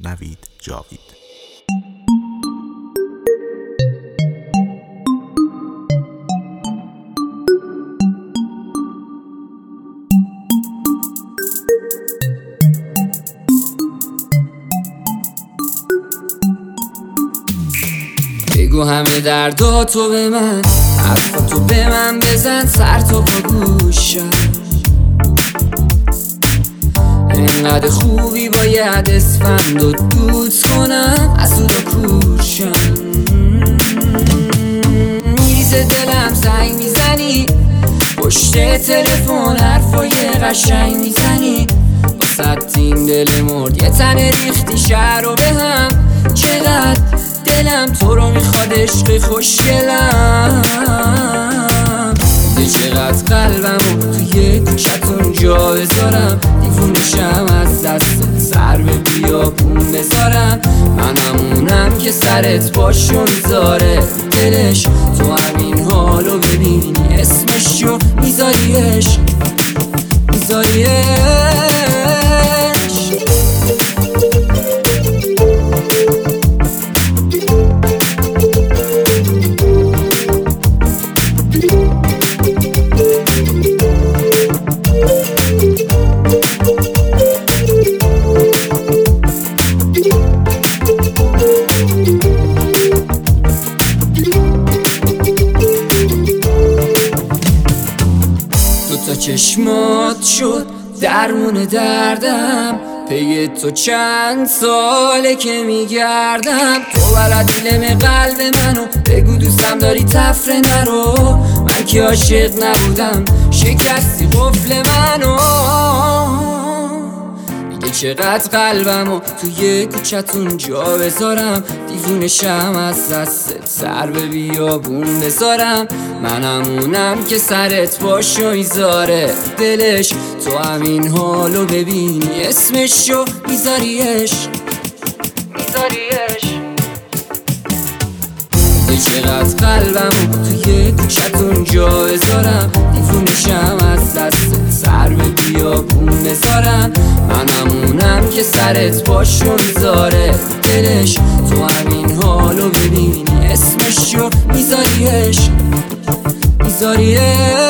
نوید جاوید. بگو همه درداتو به من، حرفاتو به من بزن، سر تو با گوشم. اینقدر خوبی باید اسفند و دود کنم، از او کورشم. میریزه دلم زنگ میزنی، پشت تلفن حرفای قشنگ میزنی. با صدتین دل مرد یه تن ریختی شهر رو به هم. چقدر دلم تو رو میخواد عشق خوشگلم. چقدر قلبمو توی کوچتون جا بذارم، دیوونشم از دست سر به بیابون بذارم. منمونم که سرت باشو میذاره دلش، تو همین حالو ببینی اسمشو میذاریش. دوتا چشمات شد درمون دردم، پی تو چند ساله که میگردم. تو بلدی لم قلب منو، بگو دوستم داری تفره نرو. من که عاشق نبودم، شکستی قفل منو. میگه چقدر قلبمو توی کوچتون جا بذارم، دیوونشم از دستت سر به بیابون بذارم. منمونم که سرت باشو میذاره دلش، تو همین حالو ببینی اسمشو میذاریش. میگه چقدر قلبمو توی کوچتون جا بذارم، دیوونشم از دستت سر به بیابون بذارم. منمونم که سرت باشو میذاره دلش، تو همین حالو ببینی اسمشو میذاریش.